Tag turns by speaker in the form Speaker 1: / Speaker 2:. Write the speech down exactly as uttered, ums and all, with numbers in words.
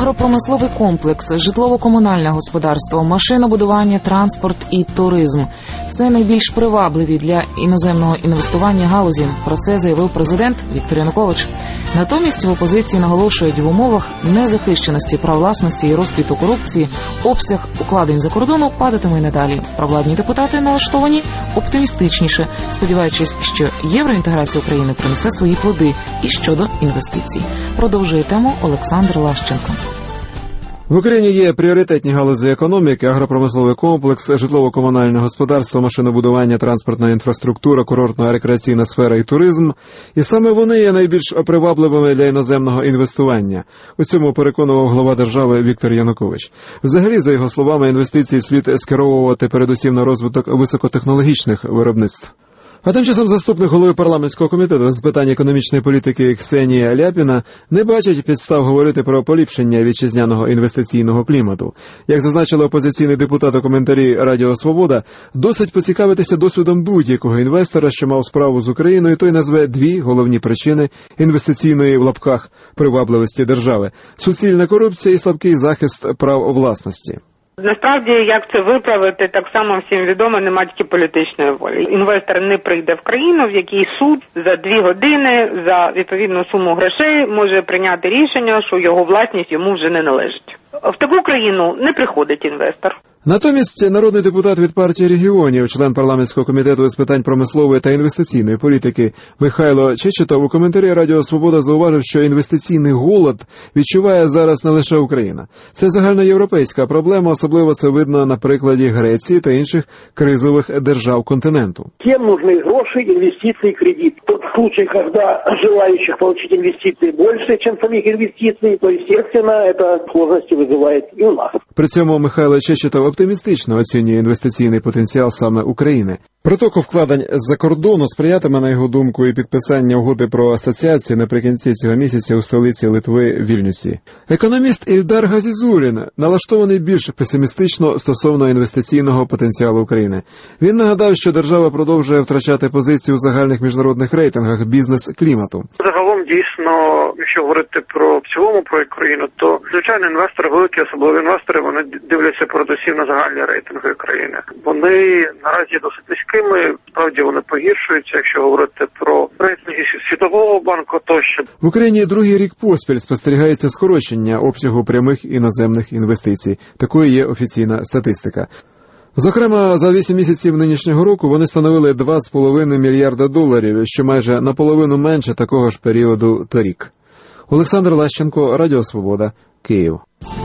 Speaker 1: агропромисловий комплекс, житлово-комунальне господарство, машинобудування, транспорт і туризм – це найбільш привабливі для іноземного інвестування галузі. Про це заявив президент Віктор Янукович. Натомість в опозиції наголошують, в умовах незахищеності прав власності і розквіту корупції обсяг укладень за кордону падатиме й надалі. Провладні депутати налаштовані оптимістичніше, сподіваючись, що євроінтеграція України принесе свої плоди і щодо інвестицій. Продовжує тему Олександр Лащенко.
Speaker 2: В Україні є пріоритетні галузі економіки, агропромисловий комплекс, житлово-комунальне господарство, машинобудування, транспортна інфраструктура, курортно-рекреаційна сфера і туризм. І саме вони є найбільш привабливими для іноземного інвестування. У цьому переконував глава держави Віктор Янукович. Взагалі, за його словами, інвестиції слід скеровувати передусім на розвиток високотехнологічних виробництв. А тим часом заступник голови парламентського комітету з питань економічної політики Ксенія Ляпіна не бачить підстав говорити про поліпшення вітчизняного інвестиційного клімату. Як зазначили опозиційний депутат у коментарі Радіо Свобода, досить поцікавитися досвідом будь-якого інвестора, що мав справу з Україною, той назве дві головні причини інвестиційної в лапках привабливості держави – суцільна корупція і слабкий захист прав власності.
Speaker 3: Насправді, як це виправити, так само всім відомо, немає тільки політичної волі. Інвестор не прийде в країну, в якій суд за дві години за відповідну суму грошей може прийняти рішення, що його власність йому вже не належить. В таку країну не приходить інвестор.
Speaker 2: Натомість народний депутат від партії регіонів, член парламентського комітету з питань промислової та інвестиційної політики Михайло Чечетов у коментарі Радіо Свобода зауважив, що інвестиційний голод відчуває зараз не лише Україна. Це загальноєвропейська проблема, особливо це видно на прикладі Греції та інших кризових держав континенту.
Speaker 4: Кем нужны гроши, инвестиции, кредит. Тот случай, когда желающих получить инвестиции больше, чем самих инвестиций, то, естественно, это сложности вызывает и у нас.
Speaker 2: При цьому Михайло Чечетов оптимістично оцінює інвестиційний потенціал саме України. Притоку вкладень з-за кордону сприятиме, на його думку, і підписання угоди про асоціацію наприкінці цього місяця у столиці Литви Вільнюсі. Економіст Ільдар Газізулін налаштований більш песимістично стосовно інвестиційного потенціалу України. Він нагадав, що держава продовжує втрачати позицію у загальних міжнародних рейтингах бізнес-клімату.
Speaker 5: Загалом, дійсно, якщо говорити про в цілому про країну, то, звичайно, інвестори, великі особливі інвестори, вони дивляться передусім на загальні рейтинги країни. Вони наразі досить низькими, справді вони погіршуються, якщо говорити про рейтинги Світового банку тощо.
Speaker 2: В Україні другий рік поспіль спостерігається скорочення обсягу прямих іноземних інвестицій. Такою є офіційна статистика. Зокрема, за вісім місяців нинішнього року вони становили два з половиною мільярда доларів, що майже наполовину менше такого ж періоду торік. Олександр Лащенко, Радіо Свобода, Київ.